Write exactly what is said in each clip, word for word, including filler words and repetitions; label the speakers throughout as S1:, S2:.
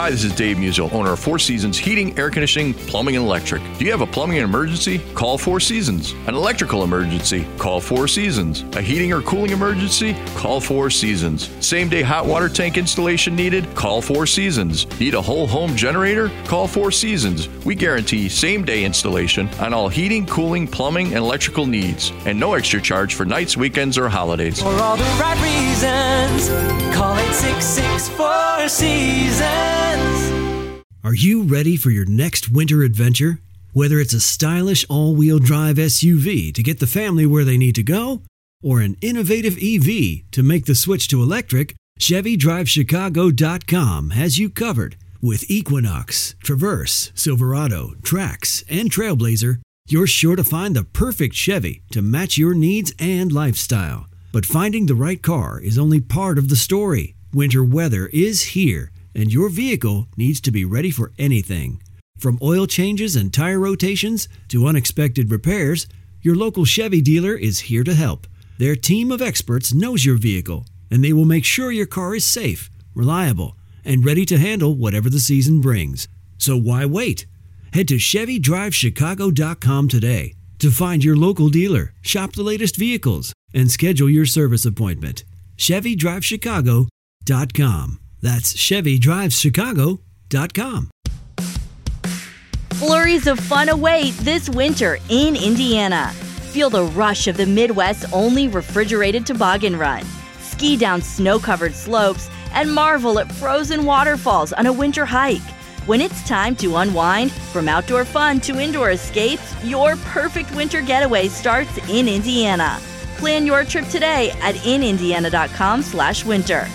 S1: Hi, this is Dave Musial, owner of Four Seasons Heating, Air Conditioning, Plumbing, and Electric. Do you have a plumbing emergency? Call Four Seasons. An electrical emergency? Call Four Seasons. A heating or cooling emergency? Call Four Seasons. Same-day hot water tank installation needed? Call Four Seasons. Need a whole home generator? Call Four Seasons. We guarantee same-day installation on all heating, cooling, plumbing, and electrical needs. And no extra charge for nights, weekends, or holidays.
S2: For all the right reasons, call eight six six, four seasons.
S3: Are you ready for your next winter adventure? Whether it's a stylish all-wheel drive S U V to get the family where they need to go, or an innovative E V to make the switch to electric, Chevy Drive Chicago dot com has you covered. With Equinox, Traverse, Silverado, Trax, and Trailblazer, you're sure to find the perfect Chevy to match your needs and lifestyle. But finding the right car is only part of the story. Winter weather is here, and your vehicle needs to be ready for anything. From oil changes and tire rotations to unexpected repairs, your local Chevy dealer is here to help. Their team of experts knows your vehicle, and they will make sure your car is safe, reliable, and ready to handle whatever the season brings. So why wait? Head to Chevy Drive Chicago dot com today to find your local dealer, shop the latest vehicles, and schedule your service appointment. Chevy Drive Chicago dot com. That's Chevy Drive Chicago dot com.
S4: Flurries of fun await this winter in Indiana. Feel the rush of the Midwest's only refrigerated toboggan run. Ski down snow-covered slopes and marvel at frozen waterfalls on a winter hike. When it's time to unwind, from outdoor fun to indoor escapes, your perfect winter getaway starts in Indiana. Plan your trip today at in indiana dot com slash winter.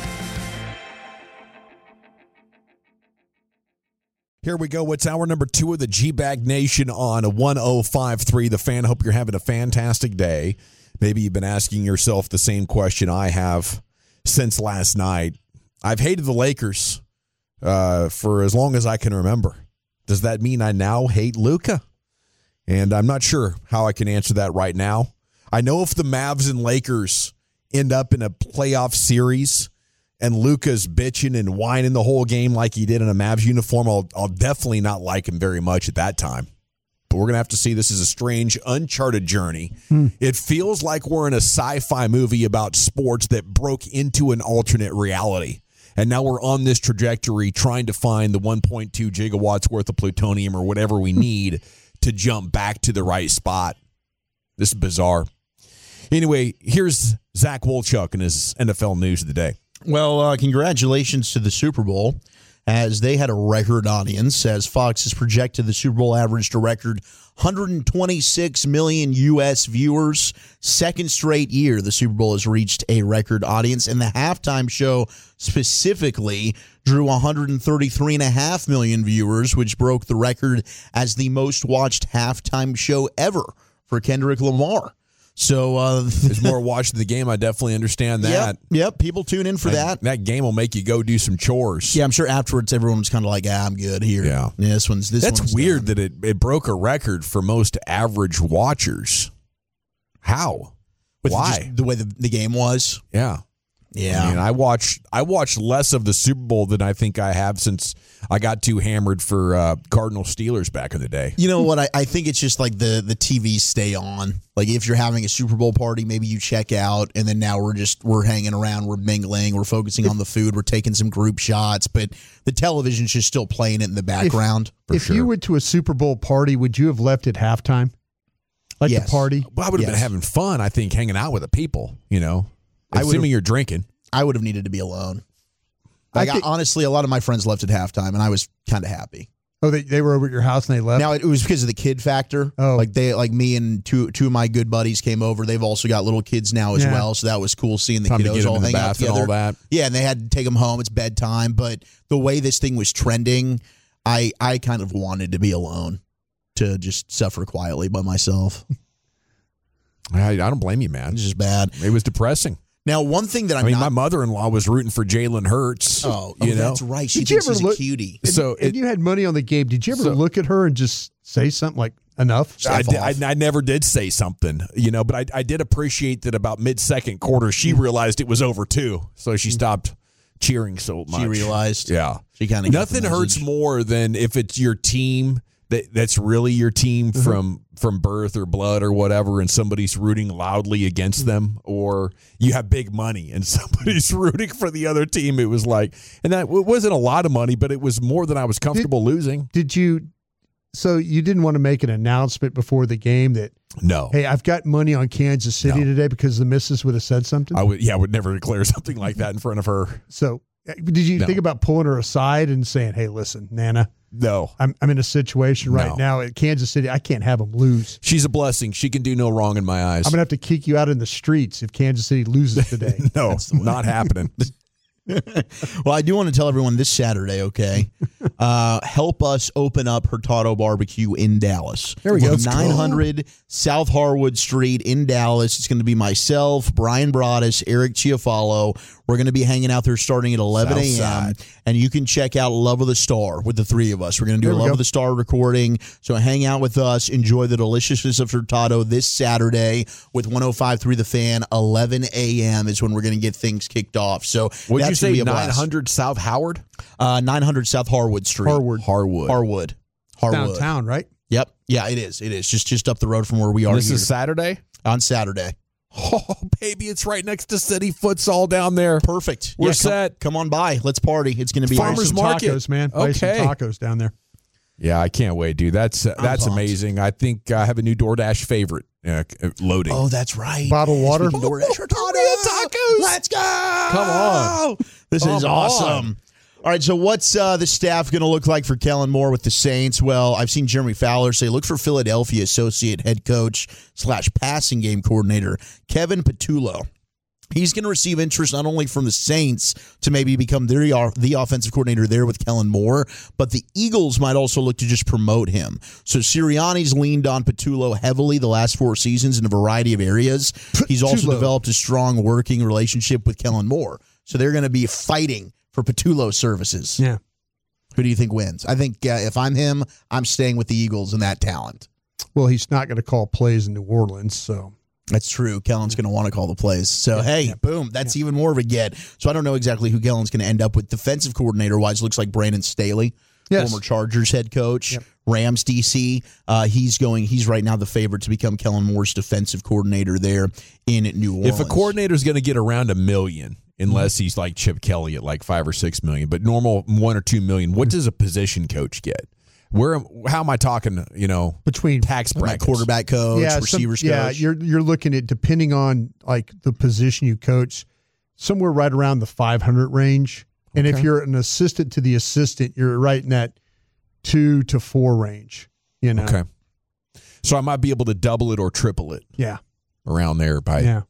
S5: Here we go. It's hour number two of the G-Bag Nation on one oh five point three The Fan. Hope you're having a fantastic day. Maybe you've been asking yourself the same question I have since last night. I've hated the Lakers uh, for as long as I can remember. Does that mean I now hate Luka? And I'm not sure how I can answer that right now. I know if the Mavs and Lakers end up in a playoff series and Luka's bitching and whining the whole game like he did in a Mavs uniform, I'll, I'll definitely not like him very much at that time. But we're going to have to see. This is a strange, uncharted journey. Hmm. It feels like we're in a sci-fi movie about sports that broke into an alternate reality. And now we're on this trajectory trying to find the one point two gigawatts worth of plutonium or whatever we need to jump back to the right spot. This is bizarre. Anyway, here's Zach Wolchuk and his N F L news of the day.
S6: Well, uh, congratulations to the Super Bowl, as they had a record audience, as Fox has projected the Super Bowl averaged a record one hundred twenty-six million U S viewers. Second straight year, the Super Bowl has reached a record audience, and the halftime show specifically drew one hundred thirty-three point five million viewers, which broke the record as the most watched halftime show ever for Kendrick Lamar. So uh,
S5: there's more watching the game. I definitely understand that.
S6: Yep, yep. People tune in for that.
S5: That, that game will make you go do some chores.
S6: Yeah, I'm sure afterwards everyone was kind of like, ah, I'm good here.
S5: Yeah.
S6: yeah this one's this
S5: That's
S6: one's
S5: weird
S6: done.
S5: that it, it broke a record for most average watchers. How?
S6: With
S5: Why?
S6: Just the way the, the game was?
S5: Yeah.
S6: Yeah.
S5: I mean, I watched I watched less of the Super Bowl than I think I have since I got too hammered for uh, Cardinal Steelers back in the day.
S6: You know what? I, I think it's just like the, the T Vs stay on. Like if you're having a Super Bowl party, maybe you check out, and then now we're just we're hanging around, we're mingling, we're focusing on the food, we're taking some group shots, but the television's just still playing it in the background.
S7: If, if
S5: sure.
S7: you went to a Super Bowl party, would you have left at halftime? Like
S6: yes.
S7: the party?
S5: Well, I would have
S6: yes.
S5: been having fun, I think, hanging out with the people, you know.
S6: I
S5: Assuming you're drinking.
S6: I would have needed to be alone. Like,
S7: I think,
S6: I, honestly, a lot of my friends left at halftime, and I was kind of happy.
S7: Oh, they, they were over at your house and they left?
S6: Now, it was because of the kid factor.
S7: Oh.
S6: Like, they, like me and two two of my good buddies came over. They've also got little kids now as
S7: Yeah.
S6: well, so that was cool seeing the
S5: Time to
S6: kiddos
S5: get them
S6: all
S5: in the
S6: hang out
S5: bath and
S6: together.
S5: all that.
S6: Yeah, and they had to take them home. It's bedtime. But the way this thing was trending, I, I kind of wanted to be alone, to just suffer quietly by myself.
S5: I, I don't blame you, man.
S6: It's just bad.
S5: It was depressing.
S6: Now, one thing that I'm
S5: I mean,
S6: not...
S5: my mother-in-law was rooting for Jalen Hurts.
S6: Oh,
S5: you
S6: oh
S5: know?
S6: that's right. She
S7: Did you
S6: thinks
S7: ever
S6: he's
S7: look-
S6: a cutie.
S7: And,
S5: So
S7: and
S5: it-
S7: you had money on the game. Did you ever
S5: So-
S7: look at her and just say something like, enough?
S5: I,
S6: Stuff
S5: I,
S6: off.
S5: I never did say something, you know, but I, I did appreciate that about mid-second quarter, she realized it was over, too. So she stopped cheering so much.
S6: She realized.
S5: Yeah.
S6: So you kind of
S5: Nothing hurts more than if it's your team that that's really your team mm-hmm. from from birth or blood or whatever, and somebody's rooting loudly against mm-hmm. them, or you have big money and somebody's rooting for the other team. It was like, and that it wasn't a lot of money, but it was more than I was comfortable
S7: did,
S5: losing.
S7: Did you? So you didn't want to make an announcement before the game that,
S5: no,
S7: hey, I've got money on Kansas City no. today, because the missus would have said something?
S5: I would, yeah, I would never declare something like that in front of her.
S7: So did you no. think about pulling her aside and saying, hey, listen, Nana,
S5: no,
S7: I'm I'm in a situation right
S5: no.
S7: now at Kansas City. I can't have them lose.
S5: She's a blessing. She can do no wrong in my eyes.
S7: I'm going to have to kick you out in the streets if Kansas City loses today.
S5: No, not happening.
S6: Well, I do want to tell everyone this Saturday, okay? Uh, help us open up Hurtado Barbecue in Dallas.
S7: There we go.
S6: nine hundred South Harwood Street in Dallas. It's going to be myself, Brian Broaddus, Eric Chiafalo. We're going to be hanging out there starting at eleven a.m. And you can check out Love of the Star with the three of us. We're going to do
S7: there
S6: a Love
S7: go.
S6: of the Star recording. So hang out with us. Enjoy the deliciousness of Hurtado this Saturday with one oh five point three The Fan. eleven a.m. is when we're going to get things kicked off. So
S5: would you say
S6: be a
S5: nine hundred South Howard?
S6: Uh, nine hundred South Harwood Street.
S7: Harwood.
S5: Harwood.
S6: Harwood. Harwood.
S7: Downtown, right?
S6: Yep. Yeah, it is. It is. Just just up the road from where we are.
S5: This
S6: here.
S5: is Saturday?
S6: On Saturday.
S5: Oh, baby, it's right next to City Futsal down there.
S6: Perfect.
S5: We're
S6: yeah,
S5: set.
S6: Come, come on by. Let's party. It's going to be
S5: Farmers
S6: awesome.
S5: Market.
S7: Tacos, man. Buy
S5: Okay.
S7: some tacos down there.
S5: Yeah, I can't wait, dude. That's uh, that's
S6: pumped.
S5: amazing. I think I have a new DoorDash favorite uh, loading.
S6: Oh, that's right.
S7: Bottled water.
S6: Yes, we can DoorDash Hurtado.
S5: Tacos.
S6: Let's go.
S5: Come on.
S6: This
S5: Come
S6: is awesome.
S5: on.
S6: All right, so what's uh, the staff going to look like for Kellen Moore with the Saints? Well, I've seen Jeremy Fowler say look for Philadelphia associate head coach slash passing game coordinator Kevin Patullo. He's going to receive interest not only from the Saints to maybe become the, the offensive coordinator there with Kellen Moore, but the Eagles might also look to just promote him. So Sirianni's leaned on Patullo heavily the last four seasons in a variety of areas. He's also developed a strong working relationship with Kellen Moore. So they're going to be fighting for Patullo services.
S7: Yeah.
S6: Who do you think wins? I think uh, if I'm him, I'm staying with the Eagles and that talent.
S7: Well, he's not going to call plays in New Orleans, so.
S6: That's true. Kellen's going to want to call the plays. So, yeah, hey, yeah. boom, that's yeah. even more of a get. So I don't know exactly who Kellen's going to end up with. Defensive coordinator-wise, looks like Brandon Staley, yes. former Chargers head coach, yep. Rams D C. Uh, he's going. He's right now the favorite to become Kellen Moore's defensive coordinator there in New Orleans.
S5: If a coordinator's going to get around a million, unless he's like Chip Kelly at like five or six million, but normal one or two million, what does a position coach get? Where, how am I talking? You know,
S7: between
S5: tax brackets,
S6: quarterback coach,
S7: yeah,
S6: receivers
S7: some, yeah,
S6: coach.
S7: you're you're looking at, depending on like the position you coach, somewhere right around the five hundred range. And okay. if you're an assistant to the assistant, you're right in that two to four range. You know,
S5: okay. So I might be able to double it or triple it.
S7: Yeah,
S5: around there by.
S7: Yeah.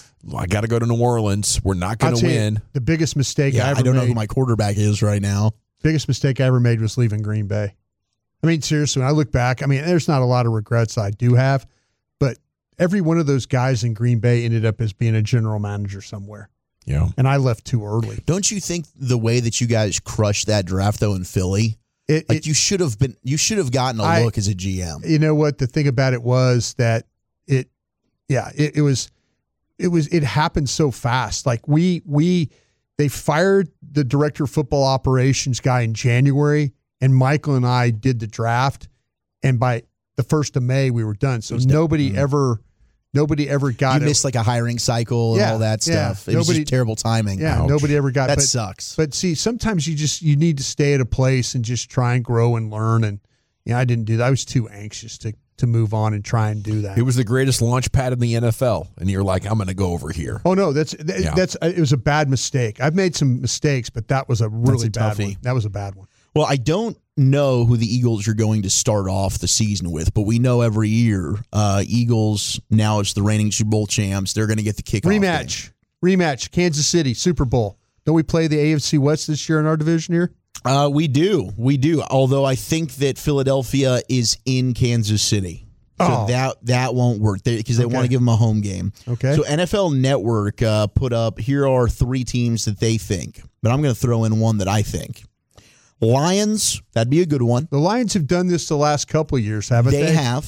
S5: I got to go to New Orleans. We're not going to win.
S7: You, the biggest mistake
S6: yeah,
S7: I ever
S6: I don't
S7: made,
S6: know who my quarterback is right now.
S7: Biggest mistake I ever made was leaving Green Bay. I mean, seriously, when I look back, I mean, there's not a lot of regrets I do have, but every one of those guys in Green Bay ended up as being a general manager somewhere.
S5: Yeah.
S7: And I left too early.
S6: Don't you think the way that you guys crushed that draft, though, in Philly,
S7: it,
S6: like
S7: it,
S6: you should have been, you should have gotten a
S7: I,
S6: look as a G M.
S7: You know what? The thing about it was that it, yeah, it, it was, it was, it happened so fast. Like we, we, they fired the director of football operations guy in January. And Michael and I did the draft, and by the first of May we were done. So nobody
S6: mm-hmm.
S7: ever, nobody ever got.
S6: You
S7: it.
S6: missed like a hiring cycle and
S7: yeah,
S6: all that stuff.
S7: Yeah.
S6: It
S7: nobody,
S6: was just terrible timing.
S7: Yeah,
S6: Ouch.
S7: nobody ever got.
S6: That
S7: but,
S6: sucks.
S7: But see, sometimes you just you need to stay at a place and just try and grow and learn. And yeah, I didn't do that. I was too anxious to to move on and try and do that.
S5: It was the greatest launch pad in the N F L, and you're like, I'm going to go over here.
S7: Oh no, that's that,
S5: yeah.
S7: that's it was a bad mistake. I've made some mistakes, but that was a really
S6: a
S7: bad
S6: toughie.
S7: one. That was a bad one.
S6: Well, I don't know who the Eagles are going to start off the season with, but we know every year uh, Eagles, now as the reigning Super Bowl champs, they're going to get the kickoff
S7: Rematch.
S6: game.
S7: Rematch. Kansas City, Super Bowl. Don't we play the A F C West this year in our division here?
S6: Uh, we do. We do. Although I think that Philadelphia is in Kansas City. So
S7: oh.
S6: that that won't work because they, they
S7: okay.
S6: want to give them a home game.
S7: Okay.
S6: So N F L Network uh, put up, here are three teams that they think, but I'm going to throw in one that I think. Lions, that'd be a good one.
S7: The Lions have done this the last couple of years, haven't they?
S6: They have.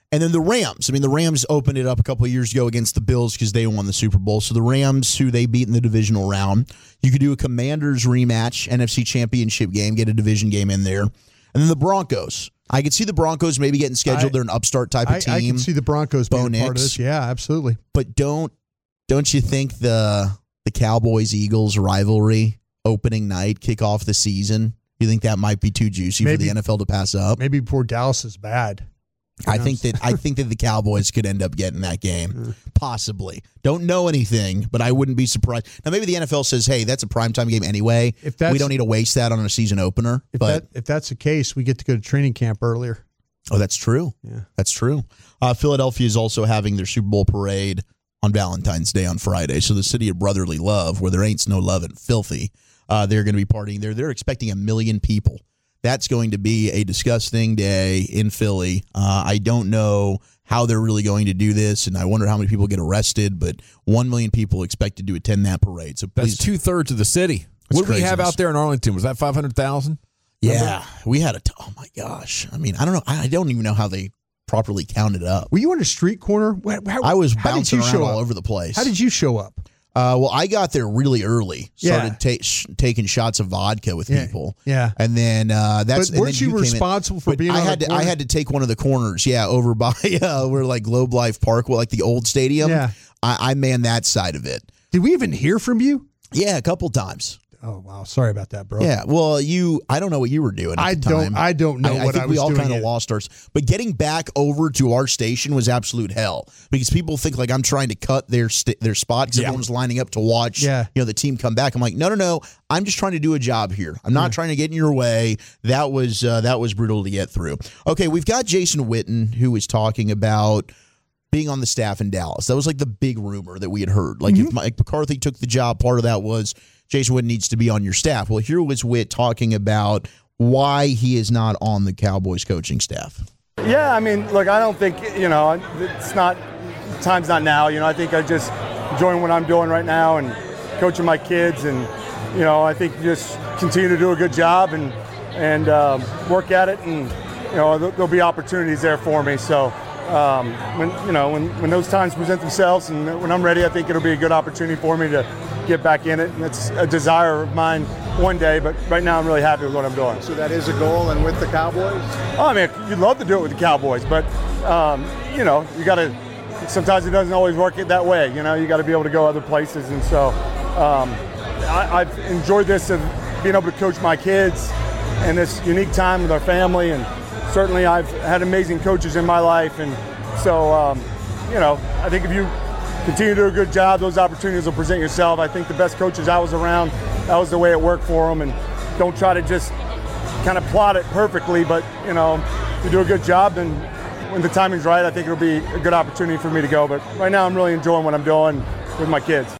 S6: And then the Rams. I mean, the Rams opened it up a couple of years ago against the Bills because they won the Super Bowl. So the Rams, who they beat in the divisional round, you could do a Commanders rematch, N F C Championship game, get a division game in there. And then the Broncos. I could see the Broncos maybe getting scheduled. I, They're an upstart type of
S7: I,
S6: team.
S7: I can see the Broncos
S6: Bo
S7: being a part of
S6: Nix.
S7: this. Yeah, absolutely.
S6: But don't don't you think the the Cowboys-Eagles rivalry opening night, kick off the season, you think that might be too juicy
S7: maybe,
S6: for the N F L to pass up?
S7: Maybe before Dallas is bad.
S6: I think that I think that the Cowboys could end up getting that game, possibly. Don't know anything, but I wouldn't be surprised. Now, maybe the N F L says, "Hey, that's a primetime game anyway.
S7: If that's,
S6: we don't need to waste that on a season opener."
S7: If
S6: but
S7: that, if that's the case, we get to go to training camp earlier.
S6: oh, that's true.
S7: Yeah,
S6: that's true. Uh, Philadelphia is also having their Super Bowl parade on Valentine's Day on Friday. So the city of brotherly love, where there ain't no love and filthy, uh, they're going to be partying there. They're expecting a million people. That's going to be a disgusting day in Philly. Uh, I don't know how they're really going to do this, and I wonder how many people get arrested, but one million people expected to attend that parade. So please,
S5: that's two-thirds of the city. What did we have out there in Arlington? Was that five hundred thousand?
S6: Yeah, we had a t- – oh, my gosh. I mean, I don't know. I don't even know how they properly counted up.
S7: Were you on a street corner? How,
S6: I was
S7: how
S6: bouncing
S7: did you
S6: around
S7: show
S6: all
S7: up?
S6: over the place.
S7: How did you show up?
S6: Uh, well, I got there really early. Started
S7: Yeah.
S6: ta- sh- taking shots of vodka with
S7: Yeah.
S6: people.
S7: Yeah.
S6: And then uh, that's.
S7: But
S6: and
S7: weren't
S6: then
S7: you
S6: came in.
S7: responsible for
S6: But
S7: being
S6: I
S7: on
S6: had
S7: the
S6: to. I
S7: corner?
S6: had to take one of the corners. Yeah, over by uh, where like Globe Life Park, well, like the old stadium.
S7: Yeah.
S6: I, I manned that side of it.
S7: Did we even hear from you?
S6: Yeah, a couple times.
S7: Oh wow, sorry about that, bro.
S6: Yeah, well, you. I don't know what you were doing. At
S7: I
S6: the
S7: don't.
S6: time.
S7: I don't know
S6: I,
S7: what
S6: I think
S7: I was
S6: we all
S7: doing
S6: kind of
S7: yet.
S6: lost ours. But getting back over to our station was absolute hell because people think like I'm trying to cut their st- their spot because
S5: Yeah.
S6: everyone's lining up to watch.
S7: Yeah.
S6: You know, the team come back. I'm like, no, no, no. I'm just trying to do a job here. I'm not trying to get in your way. That was uh, that was brutal to get through. Okay, we've got Jason Witten who is talking about being on the staff in Dallas. That was like the big rumor that we had heard. Like
S7: Mm-hmm.
S6: if Mike McCarthy took the job, part of that was Jason Witten needs to be on your staff. Well, here was Witt talking about why he is not on the Cowboys coaching staff.
S8: Yeah, I mean, look, I don't think, you know, it's not, time's not now. You know, I think I just enjoying what I'm doing right now and coaching my kids. And, you know, I think just continue to do a good job and, and um, work at it. And, you know, there'll be opportunities there for me. So, um, when, you know, when, when those times present themselves and when I'm ready, I think it'll be a good opportunity for me to get back in it. And it's a desire of mine one day, but right now I'm really happy with what I'm doing.
S9: So that is a goal, and with the Cowboys?
S8: Oh, I mean, you'd love to do it with the Cowboys, but, um, you know, you got to, sometimes it doesn't always work it that way. You know, you got to be able to go other places. And so um, I, I've enjoyed this of being able to coach my kids and this unique time with our family. And certainly I've had amazing coaches in my life. And so, um, you know, I think if you continue to do a good job, those opportunities will present yourself. I think the best coaches I was around, that was the way it worked for them. And don't try to just kind of plot it perfectly, but, you know, if you do a good job, then when the timing's right, I think it'll be a good opportunity for me to go. But right now I'm really enjoying what I'm doing with my kids.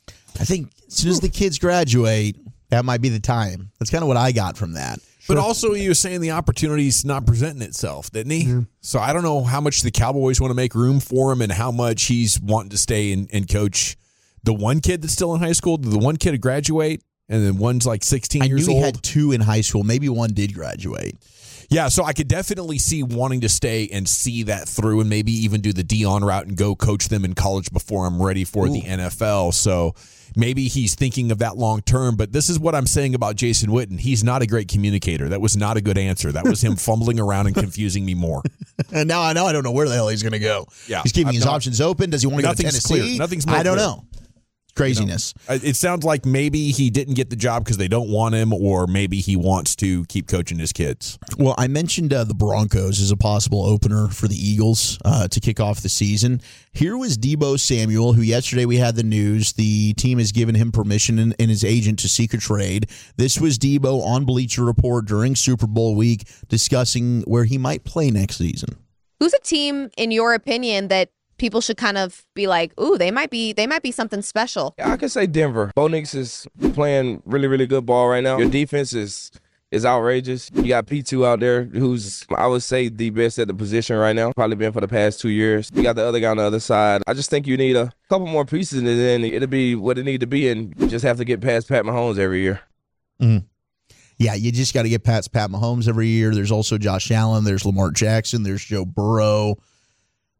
S6: I think as soon as the kids graduate, that might be the time. That's kind of what I got from that.
S5: But also, he was saying the opportunity's not presenting itself, didn't he? Mm-hmm. So I don't know how much the Cowboys want to make room for him and how much he's wanting to stay and, and coach the one kid that's still in high school. Did the one kid graduate? And then one's like sixteen
S6: I
S5: years
S6: knew
S5: old.
S6: he had two in high school. Maybe one did graduate.
S5: Yeah, so I could definitely see wanting to stay and see that through and maybe even do the Dion route and go coach them in college before I'm ready for Ooh. the N F L. So maybe he's thinking of that long term. But this is what I'm saying about Jason Witten. He's not a great communicator. That was not a good answer. That was him fumbling around and confusing me more.
S6: And now I know I don't know where the hell he's going to go.
S5: Yeah,
S6: he's keeping
S5: I'm
S6: his
S5: not,
S6: options open. Does he want to go to Tennessee?
S5: Clear. Nothing's more
S6: I don't
S5: clear.
S6: know. Craziness.
S5: You know, it sounds like maybe he didn't get the job because they don't want him, or maybe he wants to keep coaching his kids.
S6: Well, I mentioned uh, the Broncos as a possible opener for the Eagles uh, to kick off the season. Here was Deebo Samuel, who yesterday we had the news. The team has given him permission and, and his agent to seek a trade. This was Deebo on Bleacher Report during Super Bowl week discussing where he might play next season.
S10: Who's a team, in your opinion, that people should kind of be like, ooh, they might be they might be something special?
S11: I could say Denver. Bo Nix is playing really, really good ball right now. Your defense is is outrageous. You got P two out there who's, I would say, the best at the position right now. Probably been for the past two years. You got the other guy on the other side. I just think you need a couple more pieces, and then it'll be what it need to be, and you just have to get past Pat Mahomes every year.
S6: Mm-hmm. Yeah, you just got to get past Pat Mahomes every year. There's also Josh Allen. There's Lamar Jackson. There's Joe Burrow.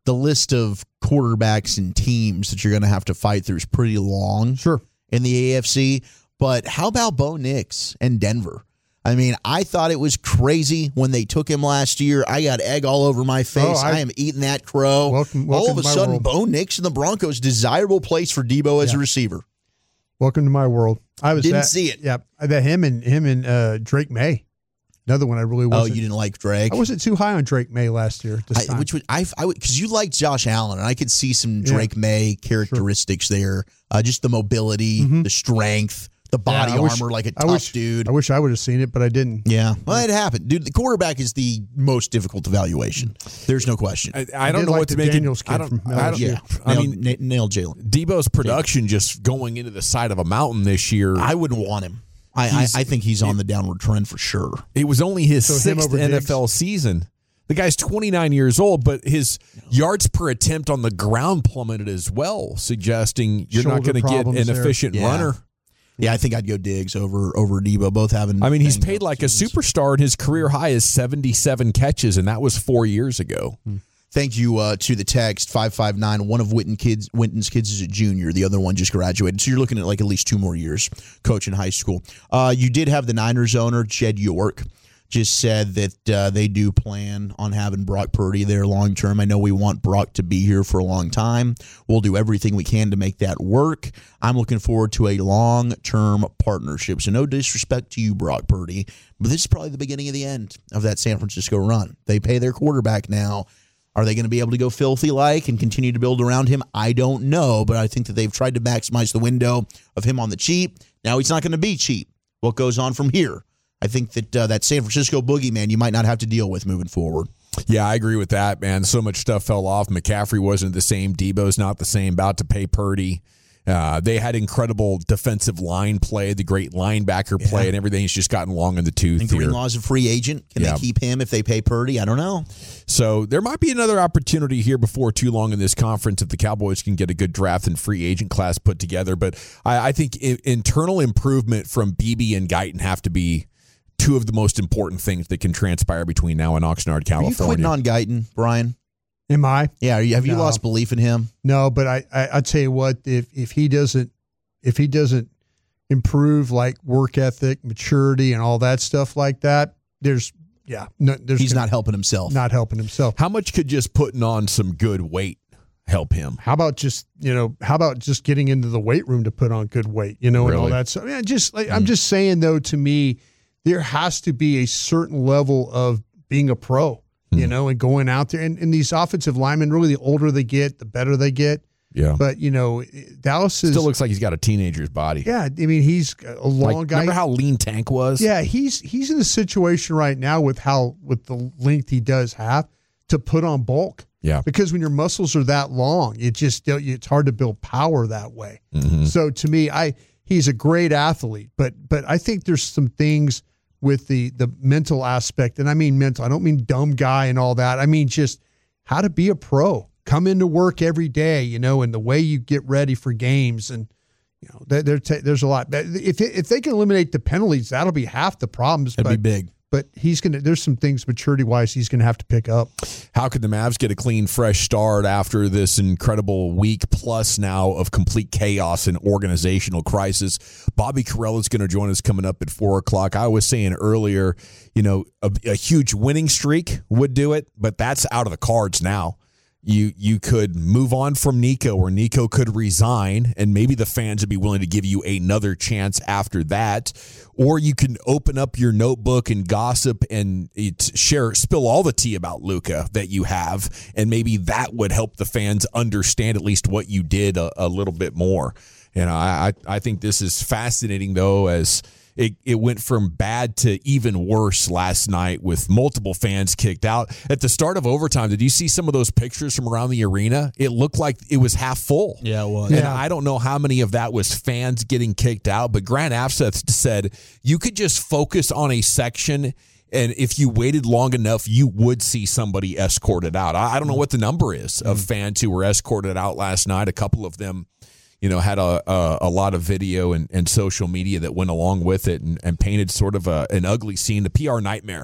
S6: the list of quarterbacks and teams that you're going to have to fight through is pretty long.
S7: Sure.
S6: In the A F C. But how about Bo Nix and Denver? I mean, I thought it was crazy when they took him last year. I got egg all over my face.
S7: Oh, I,
S6: I am eating that crow.
S7: Welcome, welcome
S6: all of a
S7: to my
S6: sudden,
S7: world.
S6: Bo Nix and the Broncos, desirable place for Debo as
S7: Yeah.
S6: a receiver.
S7: Welcome to my world. I was
S6: Didn't
S7: at,
S6: see it.
S7: Yeah, that him and him and uh, Drake May. Another one I really
S6: Oh,
S7: wasn't.
S6: you didn't like Drake?
S7: I wasn't too high on Drake May last year. At this
S6: I,
S7: time.
S6: which would I I would because you liked Josh Allen, and I could see some
S7: Yeah.
S6: Drake May characteristics there. Uh, just the mobility,
S7: Mhm.
S6: the strength, the body
S7: Yeah, I wish-
S6: armor, like a
S7: I
S6: tough
S7: wish,
S6: dude.
S7: I wish I would have seen it, but I didn't.
S6: Yeah, well, it happened, dude. The quarterback is the most difficult evaluation. There's no question.
S5: I, I don't
S7: did
S5: know
S7: like
S5: what to
S7: the
S5: make
S7: Daniels
S5: it.
S7: kid
S5: I don't.
S7: from
S5: I don't
S7: L S U.
S6: yeah,
S5: I
S6: nailed,
S5: mean,
S6: na- nailed Jalen.
S5: Debo's production just going into the side of a mountain this year.
S6: I wouldn't want him. I I,
S5: He's-
S6: I think he's on the downward trend for sure.
S5: It was only his
S7: So him
S5: sixth
S7: over
S5: N F
S7: Diggs?
S5: L season. The guy's twenty-nine years old, but his yards per attempt on the ground plummeted as well, suggesting you're not
S7: Shoulder
S5: going to get
S7: problems
S5: an
S7: there.
S5: efficient
S6: Yeah.
S5: runner.
S6: Yeah, I think I'd go Diggs over over Debo. Both having.
S5: I mean, he's
S6: banged
S5: paid
S6: up
S5: like a
S6: seasons.
S5: superstar, and his career high is seventy-seven catches, and that was four years ago.
S6: Thank you uh, to the text five five nine. One of Winton kids, Winton's kids is a junior. The other one just graduated. So you're looking at like at least two more years coaching high school. Uh, you did have the Niners owner, Jed York, just said that uh, they do plan on having Brock Purdy there long term. I know we want Brock to be here for a long time. We'll do everything we can to make that work. I'm looking forward to a long-term partnership. So no disrespect to you, Brock Purdy, but this is probably the beginning of the end of that San Francisco run. They pay their quarterback now. Are they going to be able to go filthy like and continue to build around him? I don't know, but I think that they've tried to maximize the window of him on the cheap. Now he's not going to be cheap. What goes on from here? I think that uh, that San Francisco boogeyman you might not have to deal with moving forward.
S5: Yeah, I agree with that, man. So much stuff fell off. McCaffrey wasn't the same. Debo's not the same. About to pay Purdy. Uh, they had incredible defensive line play, the great linebacker
S6: Yeah.
S5: play, and everything's just gotten long in the tooth
S6: And
S5: here.
S6: Greenlaw's a free agent. Can
S5: Yeah.
S6: they keep him if they pay Purdy? I don't know.
S5: So there might be another opportunity here before too long in this conference if the Cowboys can get a good draft and free agent class put together. But I, I think I- internal improvement from Beebe and Guyton have to be two of the most important things that can transpire between now and Oxnard,
S6: Are you
S5: California.
S6: quitting on Guyton, Brian?
S7: Am I?
S6: Yeah. Are you, have you
S7: No.
S6: lost belief in him?
S7: No, but I, I I tell you what, if if he doesn't if he doesn't improve like work ethic, maturity, and all that stuff like that, there's yeah, no, there's
S6: He's
S7: gonna-
S6: not helping himself.
S7: not helping himself.
S5: How much could just putting on some good weight help him?
S7: How about just you know? How about just getting into the weight room to put on good weight? You know, and all
S5: Really?
S7: that. So I mean, just like, I'm just saying though, to me, there has to be a certain level of being a pro. You know, and going out there and, and these offensive linemen, really, the older they get, the better they get.
S5: Yeah.
S7: But you know, Dallas is
S5: Still looks like he's got a teenager's body.
S7: yeah. I mean, he's a long
S5: Like,
S7: guy.
S5: remember how lean Tank was?
S7: Yeah, he's he's in a situation right now with how with the length he does have to put on bulk.
S5: Yeah.
S7: Because when your muscles are that long, it just it's hard to build power that way.
S5: Mhm.
S7: So to me, I he's a great athlete, but but I think there's some things with the the mental aspect, and I mean mental. I don't mean dumb guy and all that. I mean just how to be a pro. Come into work every day, you know, and the way you get ready for games, and you know, there, there ta- there's a lot. But if if they can eliminate the penalties, that'll be half the problems.
S6: That'd
S7: but,
S6: be big.
S7: But he's gonna. There's some things maturity wise he's gonna have to pick up.
S5: How could the Mavs get a clean, fresh start after this incredible week plus now of complete chaos and organizational crisis? Bobby Carell is going to join us coming up at four o'clock. I was saying earlier, you know, a, a huge winning streak would do it, but that's out of the cards now. You you could move on from Nico, or Nico could resign, and maybe the fans would be willing to give you another chance after that. Or you can open up your notebook and gossip and it, share, spill all the tea about Luka that you have, and maybe that would help the fans understand at least what you did a, a little bit more. You know, I I think this is fascinating though, as It it went from bad to even worse last night with multiple fans kicked out. At the start of overtime, did you see some of those pictures from around the arena? It looked like it was half full.
S6: Yeah, it was.
S5: And
S7: Yeah.
S5: I don't know how many of that was fans getting kicked out, but Grant Afseth said you could just focus on a section, and if you waited long enough, you would see somebody escorted out. I, I don't know what the number is of fans who were escorted out last night. A couple of them, you know, had a a, a lot of video and, and social media that went along with it and, and painted sort of a, an ugly scene, the P R nightmare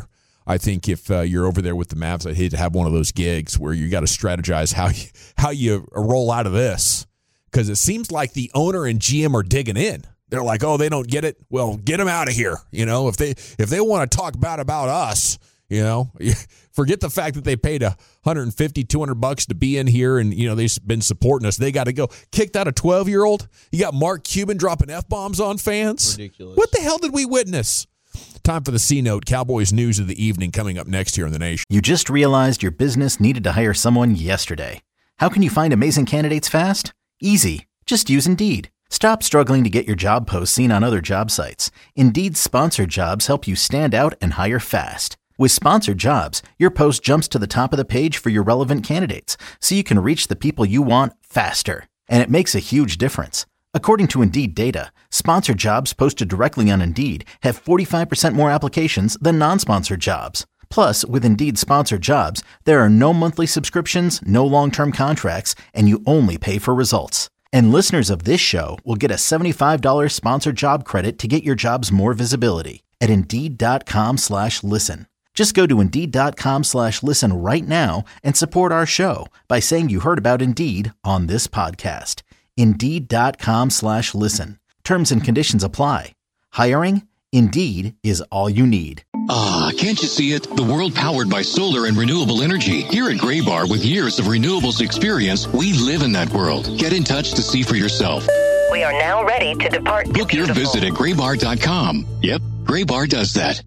S5: I think if uh, you're over there with the Mavs, I'd hate to have one of those gigs where you got to strategize how you, how you roll out of this, because it seems like the owner and G M are digging in. They're like, oh, they don't get it. Well, get them out of here. You know, if they if they want to talk bad about us, you know, forget the fact that they paid one hundred fifty, two hundred bucks to be in here and, you know, they've been supporting us. They got to go. Kicked out a twelve-year-old. You got Mark Cuban dropping F-bombs on fans.
S6: Ridiculous.
S5: What the hell did we witness? Time for the C-Note, Cowboys news of the evening coming up next here in the Nation.
S12: You just realized your business needed to hire someone yesterday. How can you find amazing candidates fast? Easy. Just use Indeed. Stop struggling to get your job posts seen on other job sites. Indeed's sponsored jobs help you stand out and hire fast. With sponsored jobs, your post jumps to the top of the page for your relevant candidates, so you can reach the people you want faster. And it makes a huge difference. According to Indeed data, sponsored jobs posted directly on Indeed have forty-five percent more applications than non-sponsored jobs. Plus, with Indeed sponsored jobs, there are no monthly subscriptions, no long-term contracts, and you only pay for results. And listeners of this show will get a seventy-five dollars sponsored job credit to get your jobs more visibility at Indeed.com slash listen. Just go to Indeed.com slash listen right now and support our show by saying you heard about Indeed on this podcast. Indeed.com slash listen. Terms and conditions apply. Hiring? Indeed is all you need.
S13: Ah, can't you see it? The world powered by solar and renewable energy. Here at Gray Bar, with years of renewables experience, we live in that world. Get in touch to see for yourself.
S14: We are now ready to depart.
S13: Book your visit at gray bar dot com. Yep, Gray Bar does that.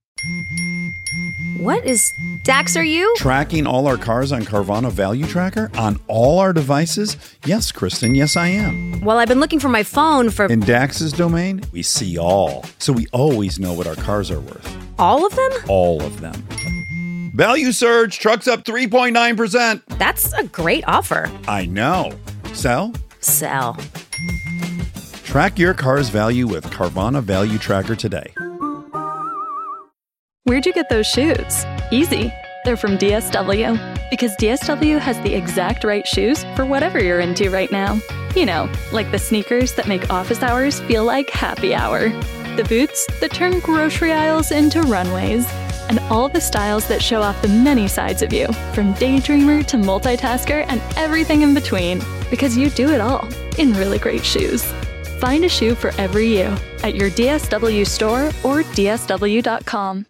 S15: What is Dax, are you?
S16: Tracking all our cars on Carvana Value Tracker on all our devices? Yes, Kristen, yes, I am.
S15: Well, I've been looking for my phone for...
S16: In Dax's domain, we see all. So we always know what our cars are worth.
S15: All of them?
S16: All of them. Value surge, trucks up three point nine percent.
S15: That's a great offer.
S16: I know. Sell?
S15: Sell.
S16: Track your car's value with Carvana Value Tracker today.
S17: Where'd you get those shoes? Easy. They're from D S W. Because D S W has the exact right shoes for whatever you're into right now. You know, like the sneakers that make office hours feel like happy hour. The boots that turn grocery aisles into runways. And all the styles that show off the many sides of you, from daydreamer to multitasker and everything in between. Because you do it all in really great shoes. Find a shoe for every you at your D S W store or D S W dot com.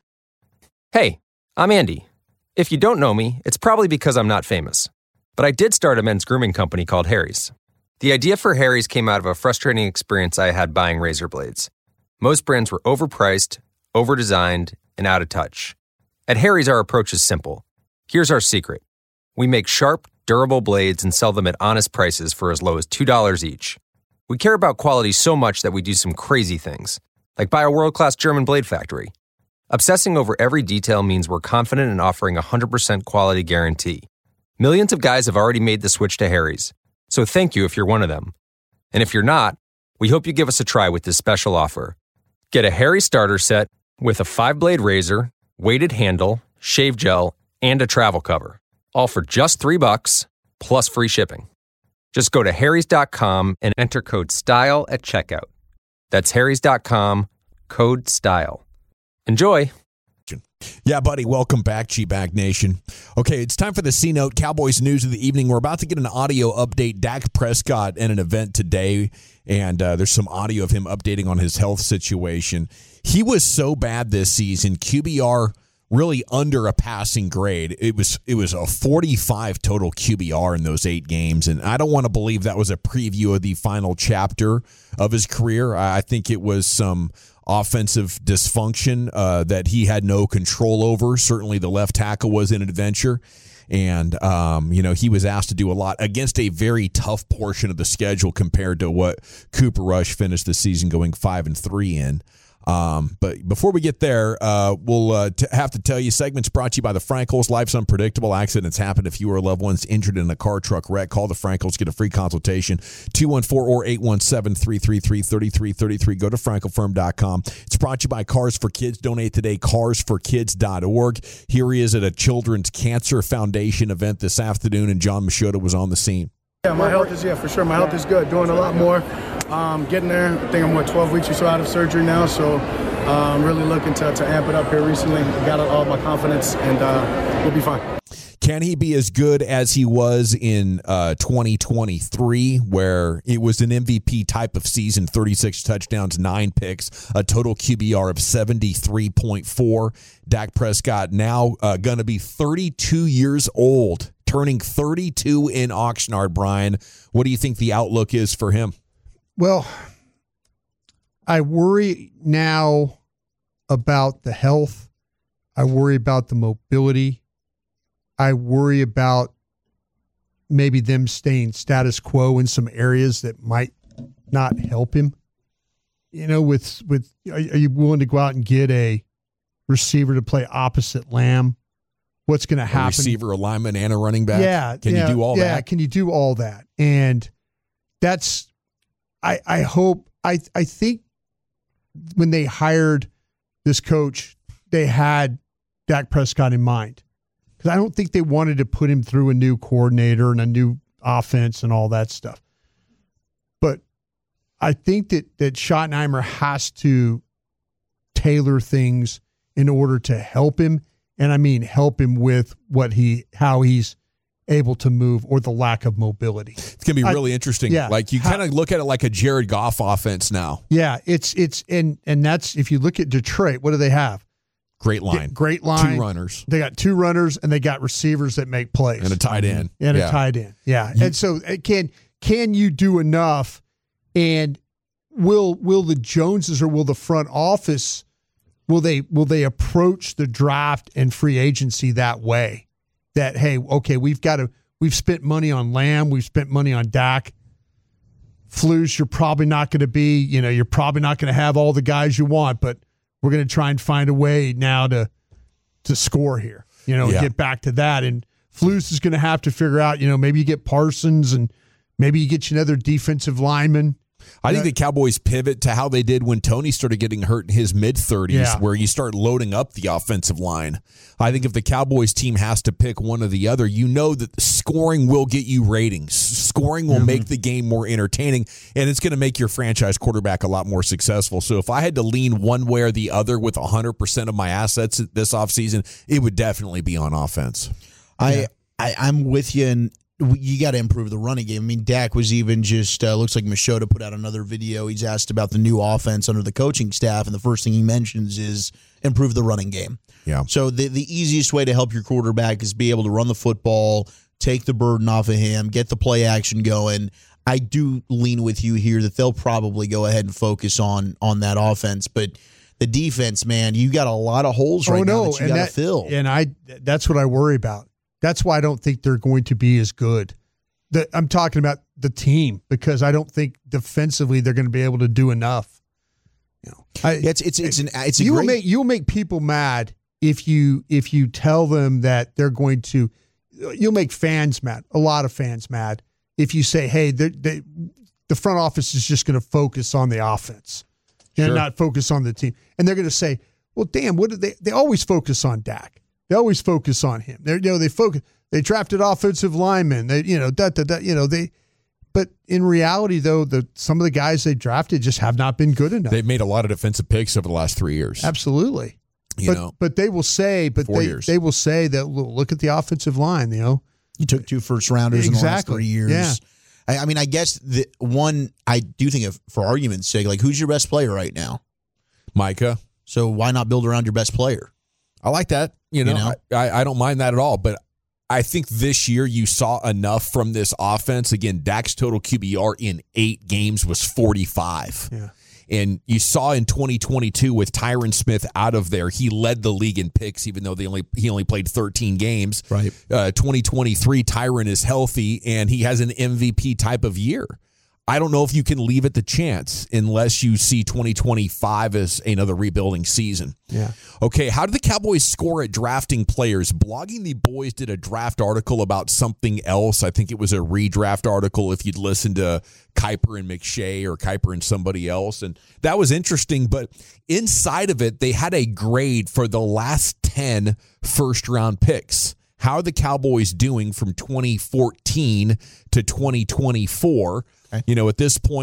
S18: Hey, I'm Andy. If you don't know me, it's probably because I'm not famous. But I did start a men's grooming company called Harry's. The idea for Harry's came out of a frustrating experience I had buying razor blades. Most brands were overpriced, overdesigned, and out of touch. At Harry's, our approach is simple. Here's our secret. We make sharp, durable blades and sell them at honest prices for as low as two dollars each. We care about quality so much that we do some crazy things, like buy a world-class German blade factory. Obsessing over every detail means we're confident in offering a one hundred percent quality guarantee. Millions of guys have already made the switch to Harry's, so thank you if you're one of them. And if you're not, we hope you give us a try with this special offer. Get a Harry's starter set with a five-blade razor, weighted handle, shave gel, and a travel cover, all for just three bucks plus free shipping. Just go to harrys dot com and enter code STYLE at checkout. That's harrys dot com, code STYLE. Enjoy.
S5: Yeah, buddy, welcome back, G-Bag Nation. Okay, it's time for the C-Note, Cowboys news of the evening. We're about to get an audio update. Dak Prescott at an event today, and uh, there's some audio of him updating on his health situation. He was so bad this season, Q B R really under a passing grade. It was it was a forty-five total Q B R in those eight games, and I don't want to believe that was a preview of the final chapter of his career. I think it was some offensive dysfunction uh, that he had no control over. Certainly the left tackle was an adventure, and um, you know, he was asked to do a lot against a very tough portion of the schedule compared to what Cooper Rush finished the season going five and three in. Um, but before we get there, uh, we'll uh, t- have to tell you, segments brought to you by the Frankels. Life's unpredictable. Accidents happen. If you or a loved one's injured in a car, truck wreck, call the Frankels. Get a free consultation. two one four or eight one seven, three three three, three three three three. Go to frankel firm dot com. It's brought to you by Cars for Kids. Donate today, cars for kids dot org. Here he is at a Children's Cancer Foundation event this afternoon, and John Machota was on the scene.
S19: Yeah, my health is, yeah, for sure. My health is good. Doing a lot more. Um, getting there. I think I'm, what, twelve weeks or so out of surgery now. So Uh, I'm really looking to, to amp it up here recently. Got all my confidence, and uh, we'll be fine.
S5: Can he be as good as he was in uh, twenty twenty-three, where it was an M V P type of season, thirty-six touchdowns, nine picks, a total Q B R of seventy-three point four? Dak Prescott now uh, going to be thirty-two years old, turning thirty-two in Oxnard, Brian. What do you think the outlook is for him?
S7: Well, I worry now about the health. I worry about the mobility. I worry about maybe them staying status quo in some areas that might not help him. You know, with with are, are you willing to go out and get a receiver to play opposite Lamb? What's going to happen?
S5: A receiver, a lineman, and a running back?
S7: Yeah.
S5: Can
S7: yeah,
S5: you do all
S7: yeah,
S5: that?
S7: Can you do all that? And that's, I I hope, I I think when they hired this coach, they had Dak Prescott in mind. Because I don't think they wanted to put him through a new coordinator and a new offense and all that stuff. But I think that that Schottenheimer has to tailor things in order to help him, and I mean help him with what he how he's able to move or the lack of mobility.
S5: It's going to be really I, interesting.
S7: Yeah,
S5: like you kind of look at it like a Jared Goff offense now.
S7: Yeah, it's it's and and that's if you look at Detroit, what do they have?
S5: Great line.
S7: Great line.
S5: Two runners.
S7: They got two runners, and they got receivers that make plays.
S5: And a tight end.
S7: And
S5: yeah.
S7: a tight end. Yeah. And so can can you do enough? And will will the Joneses or will the front office, will they will they approach the draft and free agency that way? That, hey, okay, we've got to, we've spent money on Lamb, we've spent money on Dak. Flus, you're probably not going to be, you know, you're probably not going to have all the guys you want, but we're going to try and find a way now to to score here, you know,
S5: yeah.
S7: get back to that. And Flus is going to have to figure out, you know, maybe you get Parsons and maybe you get you another defensive lineman.
S5: I think the Cowboys pivot to how they did when Tony started getting hurt in his mid-thirties,
S7: Yeah.
S5: where you start loading up the offensive line. I think if the Cowboys team has to pick one or the other, you know that scoring will get you ratings. Scoring will
S7: Mm-hmm.
S5: make the game more entertaining, and it's going to make your franchise quarterback a lot more successful. So if I had to lean one way or the other with one hundred percent of my assets this offseason, it would definitely be on offense.
S6: I,
S7: Yeah.
S6: I I'm with you, and you got to improve the running game. I mean, Dak was even just uh, looks like Machota put out another video. He's asked about the new offense under the coaching staff, and the first thing he mentions is improve the running game.
S5: Yeah.
S6: So the the easiest way to help your quarterback is be able to run the football, take the burden off of him, get the play action going. I do lean with you here that they'll probably go ahead and focus on on that offense, but the defense, man, you got a lot of holes right
S7: oh, no.
S6: now that you
S7: and
S6: got to
S7: that,
S6: fill.
S7: And I that's what I worry about. That's why I don't think they're going to be as good. The, I'm talking about the team because I don't think defensively they're going to be able to do enough. You know, I,
S6: it's it's it's an it's a
S7: you will
S6: great,
S7: make you'll make people mad if you if you tell them that they're going to. You'll make fans mad, a lot of fans mad, if you say, "Hey, they, they, the front office is just going to focus on the offense and
S5: Sure.
S7: not focus on the team," and they're going to say, "Well, damn, what did they? They always focus on Dak. They always focus on him. They you know they focus. They drafted offensive linemen. They you know that that that you know they." But in reality, though, the some of the guys they drafted just have not been good enough.
S5: They've made a lot of defensive picks over the last three years.
S7: Absolutely.
S5: You
S7: but,
S5: know,
S7: but they will say, but
S5: Four
S7: they,
S5: years.
S7: they will say that look at the offensive line. You know,
S6: you took two first rounders in the last
S7: Exactly.
S6: three years.
S7: Yeah.
S6: I, I mean, I guess the one I do think of for argument's sake, like who's your best player right now?
S5: Micah.
S6: So why not build around your best player?
S5: I like that. You know,
S6: You know?
S5: I, I, I don't mind that at all. But I think this year you saw enough from this offense. Again, Dak's total Q B R in eight games was forty-five.
S7: Yeah.
S5: And you saw in twenty twenty-two with Tyron Smith out of there, he led the league in picks, even though they only he only played thirteen games.
S6: Right.
S5: Uh, twenty twenty-three, Tyron is healthy, and he has an M V P type of year. I don't know if you can leave it to chance unless you see twenty twenty-five as another rebuilding season.
S7: Yeah.
S5: Okay, how do the Cowboys score at drafting players? Blogging the Boys did a draft article about something else. I think it was a redraft article if you'd listen to Kuiper and McShay or Kuiper and somebody else. And that was interesting, but inside of it, they had a grade for the last ten first-round picks. How are the Cowboys doing from twenty fourteen to twenty twenty-four? You know, at this point,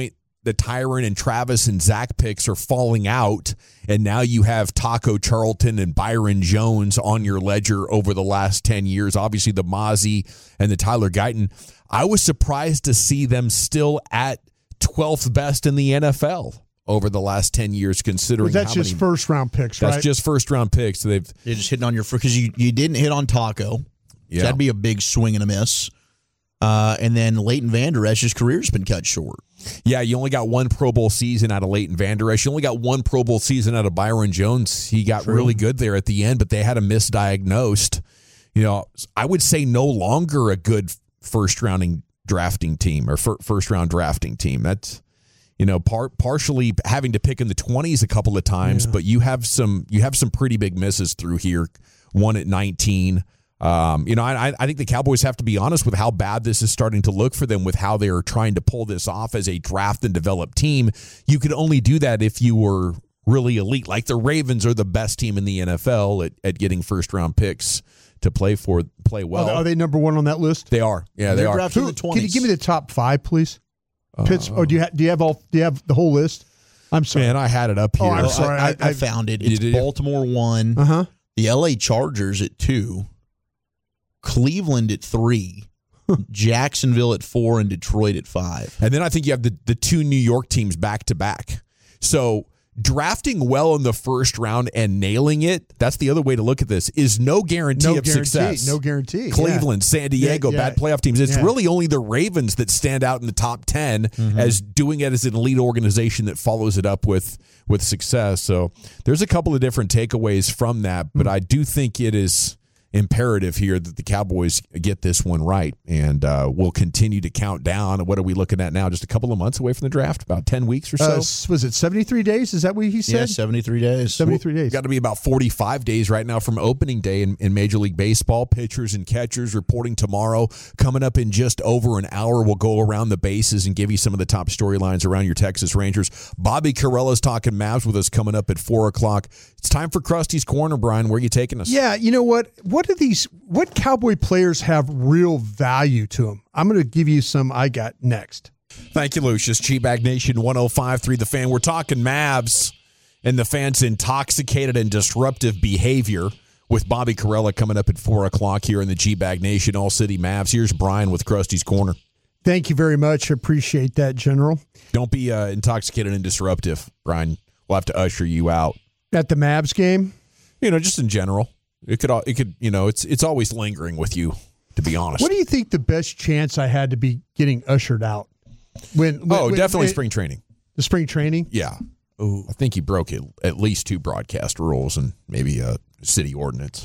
S5: the Tyron and Travis and Zach picks are falling out, and now you have Taco Charlton and Byron Jones on your ledger over the last ten years. Obviously, the Mozzie and the Tyler Guyton. I was surprised to see them still at twelfth best in the N F L over the last ten years, considering
S7: But that's
S5: how
S7: just
S5: many,
S7: first round picks, right?
S5: That's just first round picks. They've
S6: You're just hitting on your because you, you didn't hit on Taco.
S5: Yeah.
S6: That'd be a big swing and a miss. Uh, and then Leighton Vander Esch's career's been cut short.
S5: Yeah, you only got one Pro Bowl season out of Leighton Vander Esch. You only got one Pro Bowl season out of Byron Jones. He got
S6: True.
S5: really good there at the end, but they had him misdiagnosed. You know, I would say no longer a good first rounding drafting team or fir- first round drafting team. That's, you know, part partially having to pick in the twenties a couple of times, yeah. but you have some you have some pretty big misses through here. One at nineteen. Um, you know, I, I think the Cowboys have to be honest with how bad this is starting to look for them with how they are trying to pull this off as a draft and develop team. You could only do that if you were really elite. Like the Ravens are the best team in the N F L at, at getting first round picks to play for play well.
S7: Are they number one on that list?
S5: They are. Yeah, they
S6: They're
S5: are.
S6: drafted in
S7: Who,
S6: the
S7: can
S6: twenties.
S7: you give me the top five, please?
S5: Uh,
S7: Pitts, or do you ha- do you have all do you have the whole list? I'm sorry.
S5: Man, I had it up here.
S7: Oh, I'm sorry.
S6: I, I,
S7: I-
S6: I found it. It's
S5: did?
S6: Baltimore one,
S7: Uh-huh.
S6: the L A Chargers at two, Cleveland at three, Jacksonville at four, and Detroit at five.
S5: And then I think you have the, the two New York teams back to back. So drafting well in the first round and nailing it, that's the other way to look at this, is no guarantee
S7: No
S5: of
S7: guarantee.
S5: success.
S7: No guarantee.
S5: Cleveland,
S7: yeah.
S5: San Diego,
S7: Yeah, yeah.
S5: bad playoff teams. It's
S7: Yeah.
S5: really only the Ravens that stand out in the top ten
S7: Mm-hmm.
S5: as doing it as an elite organization that follows it up with, with success. So there's a couple of different takeaways from that, but
S7: Mm.
S5: I do think it is imperative here that the Cowboys get this one right, and uh, we'll continue to count down. What are we looking at now? Just a couple of months away from the draft, about ten weeks or so.
S7: Uh, s- was it seventy-three days? Is that what he said?
S6: Yeah, seventy-three days.
S7: seventy-three days.
S5: Got to be about forty-five days right now from opening day in, in Major League Baseball. Pitchers and catchers reporting tomorrow. Coming up in just over an hour, we'll go around the bases and give you some of the top storylines around your Texas Rangers. Bobby Carella's talking Mavs with us coming up at four o'clock. It's time for Krusty's Corner, Brian. Where are you taking us?
S7: Yeah, you know what? What do these? What Cowboy players have real value to them? I'm going to give you some I got next.
S5: Thank you, Lucius. G-Bag Nation one oh five point three The Fan. We're talking Mavs and the fans' intoxicated and disruptive behavior with Bobby Carella coming up at four o'clock here in the G-Bag Nation All City Mavs. Here's Brian with Krusty's Corner.
S7: Thank you very much. I appreciate that, General.
S5: Don't be uh, intoxicated and disruptive, Brian. We'll have to usher you out.
S7: At the Mavs game?
S5: You know, just in general. It could, it could, you know, it's it's always lingering with you, to be honest.
S7: What do you think the best chance I had to be getting ushered out? When, when
S5: oh,
S7: when-
S5: definitely
S7: when-
S5: spring training.
S7: The spring training?
S5: Yeah. Ooh. I think he broke it, at least two broadcast rules and maybe a city ordinance.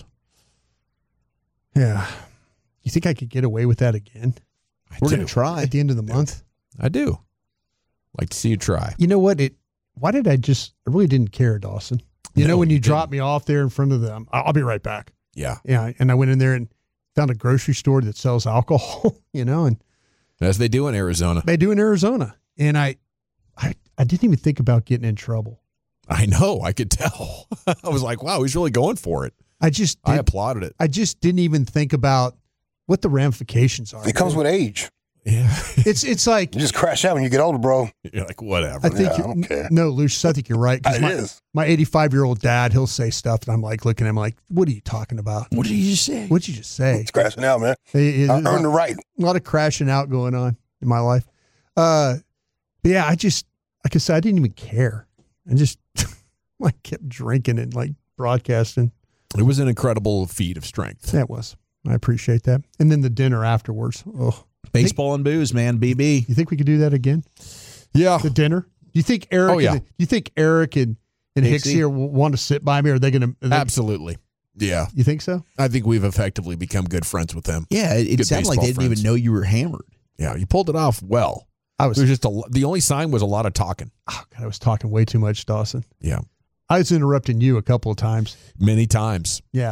S7: Yeah. You think I could get away with that again?
S5: I
S7: We're
S5: do.
S7: going to try at the end of the month.
S5: I do. Like to see you try.
S7: You know what? It. Why did I just? I really didn't care, Dawson. You
S5: No,
S7: know when you
S5: you
S7: dropped me off there in front of them. I'll be right back.
S5: Yeah.
S7: Yeah, and I went in there and found a grocery store that sells alcohol. You know, and
S5: As they do in Arizona.
S7: they do in Arizona. And I, I, I didn't even think about getting in trouble.
S5: I know. I could tell. I was like, wow, he's really going for it.
S7: I just.
S5: I
S7: did-
S5: applauded it.
S7: I just didn't even think about what the ramifications are.
S20: It comes with age.
S5: Yeah.
S7: It's it's like
S20: You just crash out when you get older, bro.
S5: You're like, whatever.
S7: I think
S20: Yeah, I
S7: you-
S20: don't care.
S7: no, Lucius, I think you're right. 'cause
S20: It
S7: my,
S20: is.
S7: my eighty-five-year-old dad, he'll say stuff, and I'm like looking at him like, "What are you talking about?
S6: What did you just say?
S7: What'd you just say?"
S20: It's crashing out, man.
S7: It- it-
S20: I earned the right.
S7: A lot of crashing out going on in my life. Uh, but yeah, I just, like I said, I didn't even care. I just like kept drinking and like broadcasting.
S5: It was an incredible feat of strength.
S7: That was. I appreciate that. And then the dinner afterwards. Oh,
S6: Baseball and booze, man. B B.
S7: you think we could do that again?
S5: Yeah.
S7: The dinner? Do you think Eric?
S5: Oh, yeah.
S7: and, do you think Eric and and Hicks
S6: Hicksy?
S7: here will want to sit by me? Or are they going to?
S5: Absolutely. Yeah.
S7: You think so?
S5: I think we've effectively become good friends with them.
S6: Yeah, it, it
S5: Good
S6: sounded like
S5: baseball
S6: they didn't
S5: friends.
S6: even know you were hammered.
S5: Yeah, you pulled it off well.
S7: I was.
S5: It was just a, the only sign was a lot of talking.
S7: Oh God, I was talking way too much, Dawson.
S5: Yeah.
S7: I was interrupting you a couple of times.
S5: Many times.
S7: Yeah.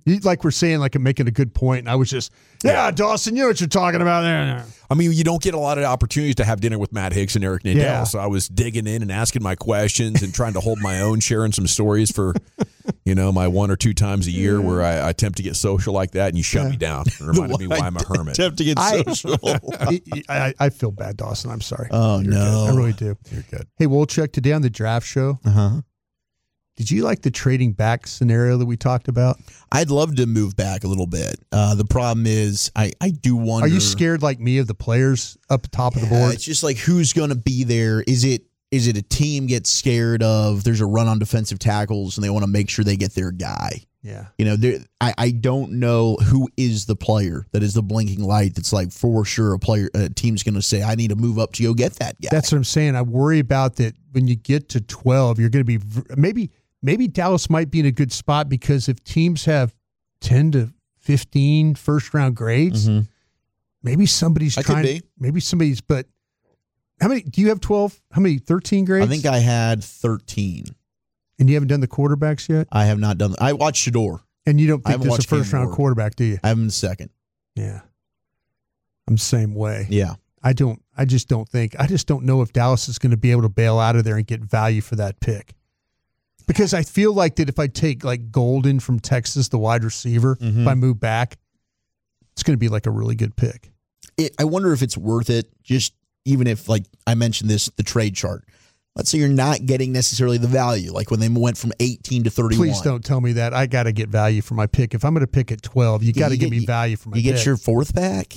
S7: You, like we're saying, like I'm making a good point, and I was just, yeah, Dawson, you know what you're talking about there.
S5: I mean, you don't get a lot of opportunities to have dinner with Matt Hicks and Eric Nadel,
S7: Yeah.
S5: so I was digging in and asking my questions and trying to hold my own, sharing some stories for, you know, my one or two times a year where I, I attempt to get social like that, and you shut me down. It reminded me why I'm a hermit.
S6: Attempt to get
S7: I-
S6: social.
S7: I, I, I feel bad, Dawson. I'm sorry.
S6: Oh,
S7: You're
S6: no.
S7: good. I really do.
S5: You're good.
S7: Hey, Wolchuk, today on the draft show,
S6: Uh-huh.
S7: did you like the trading back scenario that we talked about?
S6: I'd love to move back a little bit. Uh, the problem is, I, I do wonder.
S7: Are you scared like me of the players up top of the board?
S6: It's just like who's going to be there. Is it is it a team gets scared of there's a run on defensive tackles and they want to make sure they get their guy?
S7: Yeah.
S6: You know, there, I, I don't know who is the player that is the blinking light that's like for sure a player a team's going to say, I need to move up to go get that guy.
S7: That's what I'm saying. I worry about that when you get to twelve, you're going to be v- maybe maybe Dallas might be in a good spot because if teams have ten to fifteen first round grades,
S6: Mm-hmm.
S7: maybe somebody's
S6: That could
S7: trying
S6: be.
S7: maybe somebody's but how many do you have twelve? How many thirteen grades?
S6: I think I had thirteen.
S7: And you haven't done the quarterbacks yet?
S6: I have not done. I watched Shador.
S7: And you don't
S6: I
S7: think
S6: haven't
S7: there's a
S6: watched Cam
S7: first round
S6: Ward.
S7: quarterback, do you?
S6: I have him second.
S7: Yeah. I'm the same way.
S6: Yeah.
S7: I don't I just don't think I just don't know if Dallas is going to be able to bail out of there and get value for that pick. Because I feel like that if I take like Golden from Texas, the wide receiver,
S6: Mhm.
S7: if I move back, it's going to be like a really good pick.
S6: It, I wonder if it's worth it. Just even if, like I mentioned, this the trade chart. Let's say you're not getting necessarily the value, like when they went from eighteen to thirty-one.
S7: Please don't tell me that. I got to get value for my pick. If I'm going to pick at twelve, you got to
S6: you
S7: give
S6: get-
S7: me value for my
S6: You
S7: pick.
S6: get your fourth back.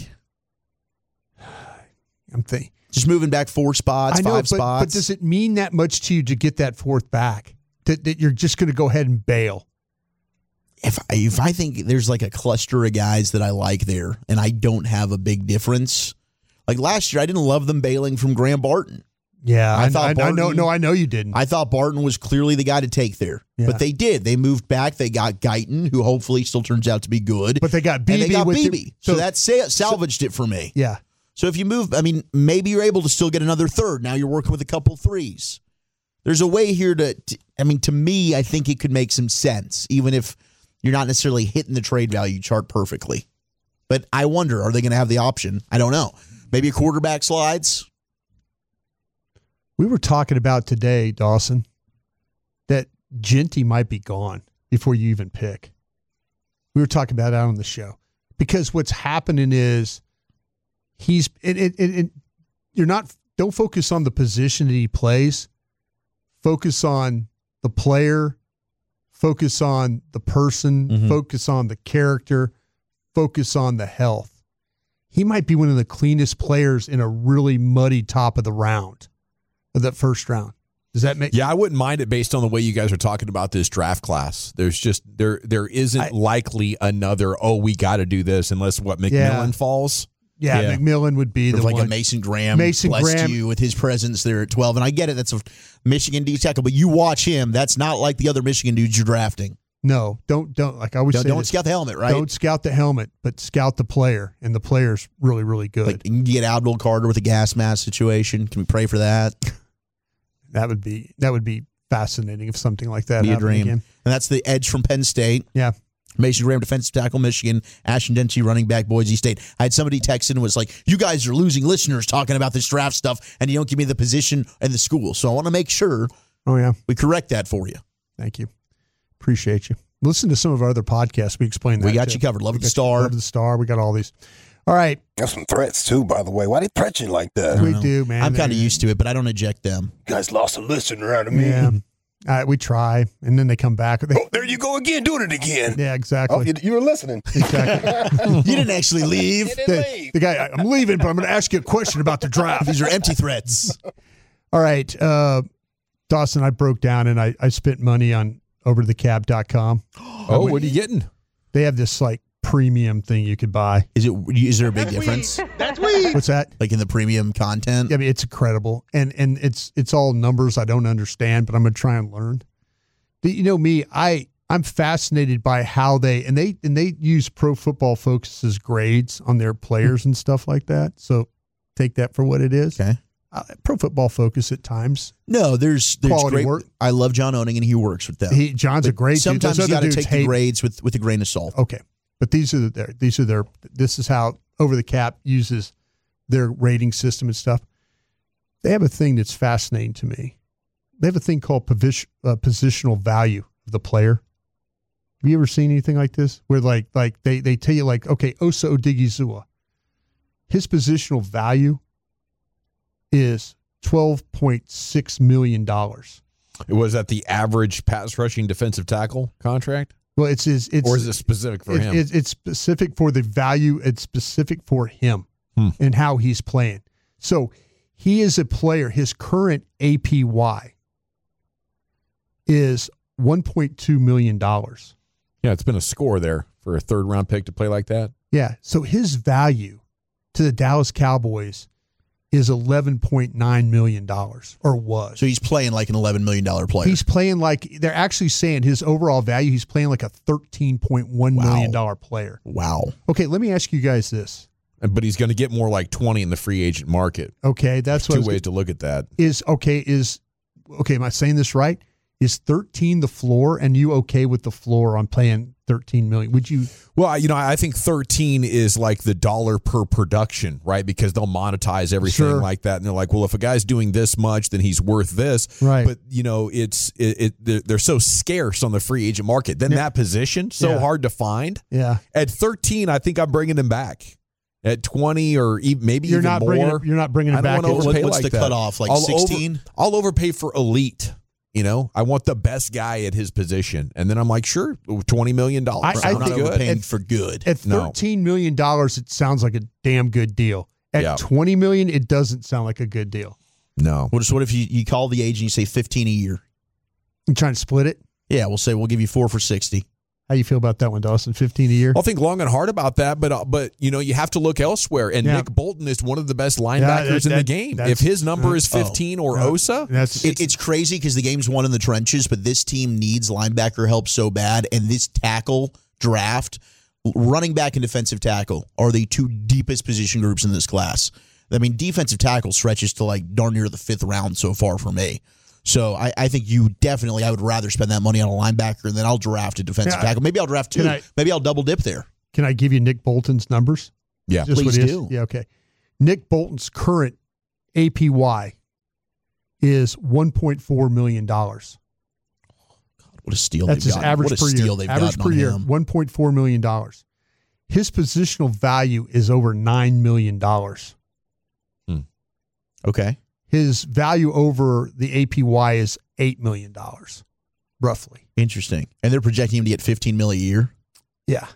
S7: I'm thinking.
S6: Just moving back four spots,
S7: I know,
S6: five
S7: but,
S6: spots.
S7: but does it mean that much to you to get that fourth back? That, that you're just going to go ahead and bail?
S6: if I, if I think there's like a cluster of guys that I like there, and I don't have a big difference, like last year, I didn't love them bailing from Graham Barton.
S7: Yeah, I,
S6: thought
S7: I, I
S6: Barton,
S7: know. No, I know you didn't.
S6: I thought Barton was clearly the guy to take there,
S7: Yeah.
S6: but they did. They moved back. They got Guyton, who hopefully still turns out to be good.
S7: But they got
S6: and they
S7: B B
S6: got
S7: with
S6: B
S7: the-
S6: B, so,
S7: so-
S6: that sa- salvaged it for me.
S7: Yeah.
S6: So if you move, I mean, maybe you're able to still get another third. Now you're working with a couple threes. There's a way here to, to I mean, to me, I think it could make some sense, even if you're not necessarily hitting the trade value chart perfectly. But I wonder, are they going to have the option? I don't know. Maybe a quarterback slides.
S7: We were talking about today, Dawson, that Genty might be gone before you even pick. We were talking about that on the show because what's happening is he's it, it, it, it, you're not don't focus on the position that he plays. Focus on the player. Focus on the person.
S6: Mm-hmm.
S7: Focus on the character. Focus on the health. He might be one of the cleanest players in a really muddy top of the round. Of that first round. Does that make
S5: Yeah, I wouldn't mind it based on the way you guys are talking about this draft class. There's just there there isn't
S7: I-
S5: likely another, oh, we got to do this unless what McMillan
S7: Yeah.
S5: falls.
S7: Yeah,
S6: Yeah.
S7: McMillan would be
S6: Or
S7: the
S6: like
S7: one.
S6: a Mason Graham
S7: Mason
S6: blessed
S7: Graham.
S6: you with his presence there at twelve. And I get it. That's a Michigan D tackle, but you watch him. That's not like the other Michigan dudes you're drafting.
S7: No, don't don't like I always
S6: Don't,
S7: say.
S6: don't
S7: this,
S6: scout the helmet, right?
S7: Don't scout the helmet, but scout the player, and the player's really really good.
S6: Like you get Abdul Carter with a gas mask situation. Can we pray for that?
S7: that would be that would be fascinating if something like that
S6: Be a
S7: happened
S6: dream.
S7: again.
S6: And that's the edge from Penn State.
S7: Yeah.
S6: Mason Graham, defensive tackle, Michigan. Ashton Dempsey, running back, Boise State. I had somebody text in and was like, you guys are losing listeners talking about this draft stuff, and you don't give me the position and the school. So I want to make sure
S7: Oh yeah,
S6: we correct that for you.
S7: thank you, appreciate you. Listen to some of our other podcasts. We explain that.
S6: We got
S7: too.
S6: you covered. Love
S7: We
S6: the
S7: got you-
S6: Star.
S7: Love the Star. We got all these. All right,
S20: Got some threats too, by the way. Why they threat you like that?
S7: we do, man.
S6: I'm kind of
S7: They-
S6: used to it, but I don't eject them.
S20: You guys lost a listener out of me.
S7: Yeah, All right, we try, and then they come back. They,
S20: Oh, there you go again, doing it again.
S7: yeah, exactly.
S20: Oh, you, you were listening.
S7: Exactly.
S6: You didn't actually leave.
S7: the, the guy, I'm leaving, but I'm going to ask you a question about the draft.
S6: These are empty threats.
S7: All right, uh, Dawson, I broke down and I, I spent money on over to the cab dot com.
S5: Oh, what are you getting?
S7: They have this like premium thing you could buy.
S6: Is it? Is there a big difference?
S20: That's weed.
S7: What's that?
S6: Like in the premium content?
S7: I mean, it's incredible, and and it's it's all numbers I don't understand, but I'm going to try and learn. The- You know me, I I'm fascinated by how they and they and they use Pro Football Focus's grades on their players and stuff like that. So take that for what it is.
S6: Okay.
S7: uh, Pro Football Focus at times.
S6: No, there's there's
S7: Quality
S6: great
S7: work.
S6: I love John Owning, and he works with them.
S7: He, John's
S6: But
S7: a great dude.
S6: Sometimes
S7: Those
S6: you
S7: other
S6: got to
S7: dudes
S6: take the
S7: hate-
S6: grades with, with a grain of salt.
S7: Okay, but these are their these are their this is how Over the Cap uses their rating system and stuff. They have a thing that's fascinating to me. They have a thing called position, uh, positional value of the player. Have you ever seen anything like this? Where like like they they tell you like, okay, Osa Odigizua, his positional value is twelve point six million dollars.
S5: Was that the average pass rushing defensive tackle contract?
S7: Well, it's it's, it's
S5: or is it specific for
S7: it,
S5: him?
S7: It, it's specific for the value. It's specific for him
S5: Hmm.
S7: and how he's playing. So he is a player. His current A P Y is one point two million dollars.
S5: Yeah, it's been a score there for a third round pick to play like that.
S7: Yeah. So his value to the Dallas Cowboys is eleven point nine million dollars, or was.
S6: So he's playing like an eleven million dollars player.
S7: He's playing like, they're actually saying his overall value, he's playing like a thirteen point one million dollars player.
S6: Wow.
S7: Okay, let me ask you guys this.
S5: But he's going to get more like twenty in the free agent market.
S7: Okay, that's what I
S5: two
S7: was
S5: ways to look at that.
S7: Is okay, is okay, am I saying this right? Is thirteen the floor, and you okay with the floor on paying thirteen million? Would you?
S5: Well, you know, I think thirteen is like the dollar per production, right? Because they'll monetize everything
S7: Sure.
S5: like that, and they're like, well, if a guy's doing this much, then he's worth this,
S7: Right.
S5: But you know, it's it, it they're- they're so scarce on the free agent market. Then
S7: Yeah.
S5: that position so
S7: Yeah.
S5: hard to find.
S7: Yeah.
S5: At thirteen, I think I'm bringing him back. At twenty or even, maybe
S7: You're
S5: even
S7: not
S5: more,
S7: bringing it- you're not bringing him
S5: I don't
S7: back
S5: wanna
S7: at-
S5: overpay
S6: What's
S5: like
S6: the
S5: that.
S6: cutoff, like
S5: I'll
S6: sixteen?
S5: Over, I'll overpay for elite. You know, I want the best guy at his position, and then I'm like, sure, twenty million dollars.
S7: I, I
S5: Sounds
S7: think
S5: good.
S6: overpaying for good.
S7: At
S5: No.
S7: thirteen million dollars, it sounds like a damn good deal. At
S5: Yeah.
S7: twenty million, it doesn't sound like a good deal.
S5: No.
S6: What, what if you, you call the agent and you say fifteen a year?
S7: You trying to split it?
S6: Yeah, we'll say we'll give you four for sixty.
S7: How you feel about that one, Dawson? Fifteen a year?
S5: I'll think long and hard about that, but uh, but you know, you have to look elsewhere. And
S7: Yeah.
S5: Nick Bolton is one of the best linebackers
S7: that-
S5: in the
S7: that-
S5: game.
S7: that's-
S5: If his number is
S6: Oh.
S5: fifteen or
S7: Yeah.
S5: Osa,
S7: That's
S6: It, it's crazy because the game's won in the trenches, but this team needs linebacker help so bad. And this tackle draft, running back and defensive tackle, are the two deepest position groups in this class. I mean, defensive tackle stretches to like darn near the fifth round so far for me. So I, I think you definitely, I would rather spend that money on a linebacker and then I'll draft a defensive
S7: Yeah, I-
S6: tackle. Maybe I'll draft two.
S7: Can I-
S6: Maybe I'll double dip there.
S7: Can I give you Nick Bolton's numbers?
S5: yeah,
S7: Just
S6: Please
S7: what it is?
S6: do.
S7: Yeah, okay. Nick Bolton's current A P Y is one point four million dollars.
S6: What a steal
S7: That's
S6: they've
S7: his
S6: gotten.
S7: average
S6: What a
S7: per
S6: steal
S7: year.
S6: they've
S7: Average
S6: gotten
S7: per
S6: on
S7: year,
S6: him.
S7: one point four million dollars. His positional value is over nine million dollars.
S6: Okay.
S7: His value over the A P Y is eight million dollars, roughly.
S6: Interesting. And they're projecting him to get fifteen mil a year.
S7: Yeah.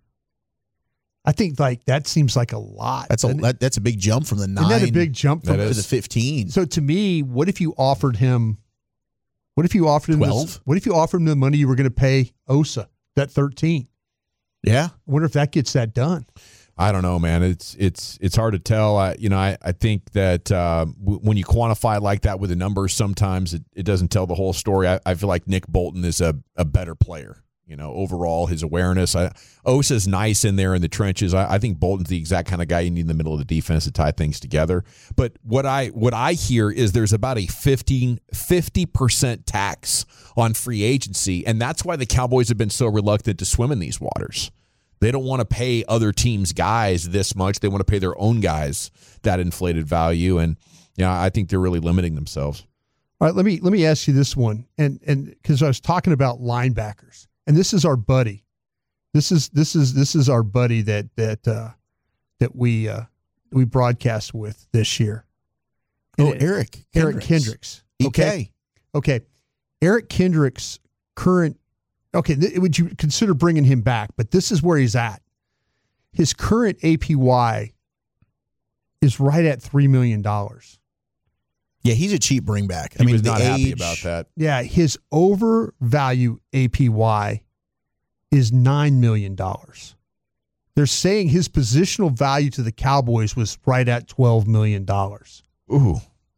S7: I think like that seems like a lot.
S6: That's a
S7: doesn't it?
S6: that, that's a big jump from the nine
S7: Isn't that a big jump from
S5: That
S6: to
S5: is.
S6: the fifteen.
S7: So to me, what if you offered him? What if you offered him
S6: twelve?
S7: This, what if you offered him the money you were going to pay Osa, that thirteen?
S6: Yeah.
S7: I wonder if that gets that done.
S5: I don't know, man. It's it's it's hard to tell. I, you know, I, I think that uh, w- when you quantify like that with a number, sometimes it, it doesn't tell the whole story. I, I feel like Nick Bolton is a, a better player. You know, overall, his awareness. I, Osa's nice in there in the trenches. I, I think Bolton's the exact kind of guy you need in the middle of the defense to tie things together. But what I what I hear is there's about a fifteen, fifty percent tax on free agency, and that's why the Cowboys have been so reluctant to swim in these waters. They don't want to pay other teams' guys this much. They want to pay their own guys that inflated value, and yeah, you know, I think they're really limiting themselves.
S7: All right, let me let me ask you this one, and and because I was talking about linebackers, and this is our buddy, this is this is this is our buddy that that uh, that we uh, we broadcast with this year.
S6: Oh,
S7: And it-
S6: Eric.
S7: Eric Kendricks. Okay, okay, Eric Kendricks' current. Okay, th- would you consider bringing him back? But this is where he's at. His current A P Y is right at three million dollars.
S6: Yeah, he's a cheap bring back. I
S5: He
S6: mean,
S5: was
S6: the
S5: not happy
S6: age-
S5: about that.
S7: Yeah, his overvalue A P Y is nine million dollars. They're saying his positional value to the Cowboys was right at twelve million dollars.
S5: Ooh.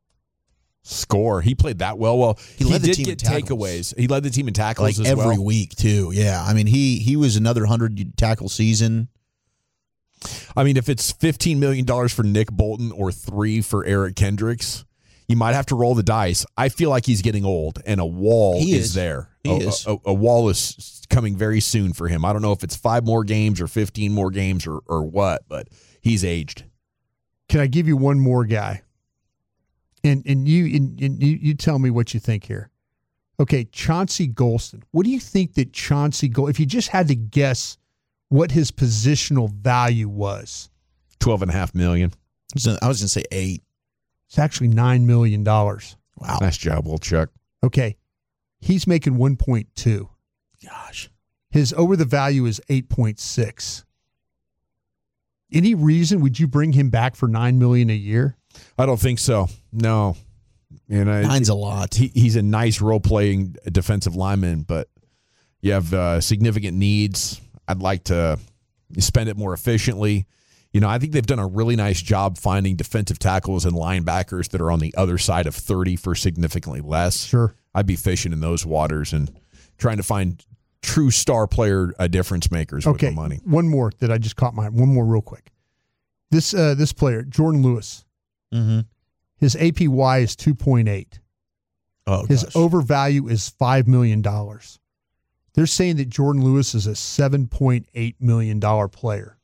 S5: Score. He played that well. Well,
S6: He
S5: he,
S6: led the
S5: did
S6: team
S5: get
S6: in tackles.
S5: takeaways. He led the team in tackles
S6: like
S5: as
S6: every
S5: well.
S6: week too. Yeah, I mean he he was another hundred tackle season.
S5: I mean, if it's fifteen million dollars for Nick Bolton or three for Eric Kendricks, You might have to roll the dice. I feel like he's getting old, and a wall
S6: He
S5: is,
S6: is.
S5: there.
S6: He
S5: a,
S6: is.
S5: A, a wall is coming very soon for him. I don't know if it's five more games or fifteen more games or, or what, but he's aged.
S7: Can I give you one more guy? And and you and, and you, you tell me what you think here. Okay, Chauncey Golston. What do you think that Chauncey Golston, if you just had to guess what his positional value was?
S5: twelve and a half million.
S6: I was going to say eight.
S7: It's actually nine million dollars.
S6: Wow.
S5: Nice job, Will Chuck.
S7: Okay. He's making one point two.
S6: Gosh.
S7: His over the value is eight point six. Any reason would you bring him back for nine million dollars a year?
S5: I don't think so. No. And I,
S6: Nine's a lot.
S5: He, he's a nice role-playing defensive lineman, but you have uh, significant needs. I'd like to spend it more efficiently. You know, I think they've done a really nice job finding defensive tackles and linebackers that are on the other side of thirty for significantly less.
S7: Sure.
S5: I'd be fishing in those waters and trying to find true star player uh, difference makers
S7: Okay.
S5: with the money.
S7: One more that I just caught my one more real quick. This uh, this player, Jordan Lewis.
S6: Mm-hmm.
S7: His A P Y is two point eight.
S6: Oh,
S7: His
S6: gosh.
S7: over value is five million dollars. They're saying that Jordan Lewis is a seven point eight million dollars player.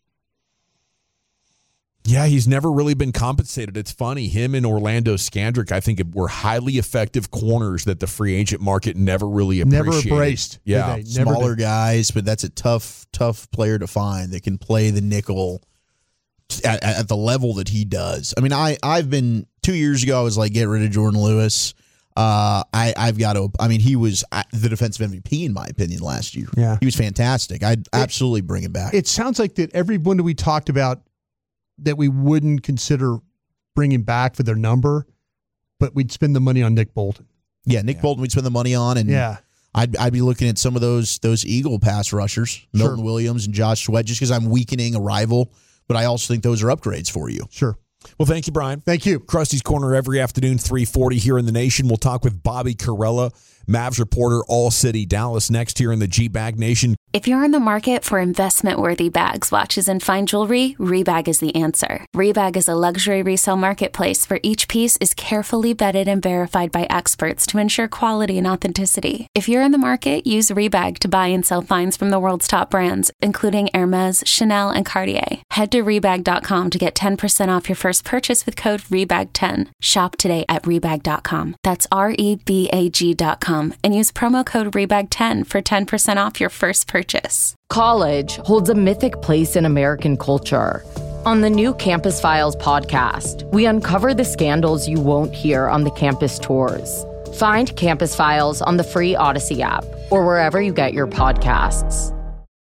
S5: Yeah, he's never really been compensated. It's funny. Him and Orlando Scandrick, I think, were highly effective corners that the free agent market never really appreciated.
S7: Never embraced. did
S5: Yeah.
S7: they? Never
S6: Smaller
S7: did.
S6: guys, but that's a tough, tough player to find that can play the nickel at, at the level that he does. I mean, I, I've been, two years ago, I was like, get rid of Jordan Lewis. Uh, I, I've got to, I mean, he was the defensive M V P, in my opinion, last year.
S7: Yeah.
S6: He was fantastic. I'd absolutely bring him back.
S7: It sounds like that everyone that we talked about that we wouldn't consider bringing back for their number, but we'd spend the money on Nick Bolton.
S6: Yeah, Nick Bolton we'd spend the money on, and
S7: Yeah.
S6: I'd I'd be looking at some of those those Eagle pass rushers, Milton
S7: Sure.
S6: Williams and Josh Sweat, just because I'm weakening a rival, but I also think those are upgrades for you.
S7: Sure.
S5: Well, thank you, Brian.
S7: Thank you.
S5: Krusty's Corner every afternoon, three forty here in the nation. We'll talk with Bobby Carella, Mavs reporter, All City Dallas, next here in the G-Bag Nation.
S21: If you're in the market for investment-worthy bags, watches, and fine jewelry, Rebag is the answer. Rebag is a luxury resale marketplace where each piece is carefully vetted and verified by experts to ensure quality and authenticity. If you're in the market, use Rebag to buy and sell finds from the world's top brands, including Hermes, Chanel, and Cartier. Head to Rebag dot com to get ten percent off your first purchase with code Rebag ten. Shop today at Rebag dot com. That's R E B A G dot com and use promo code Rebag ten for ten percent off your first purchase.
S22: College holds a mythic place in American culture. On the new Campus Files podcast, we uncover the scandals you won't hear on the campus tours. Find Campus Files on the free Odyssey app or wherever you get your podcasts.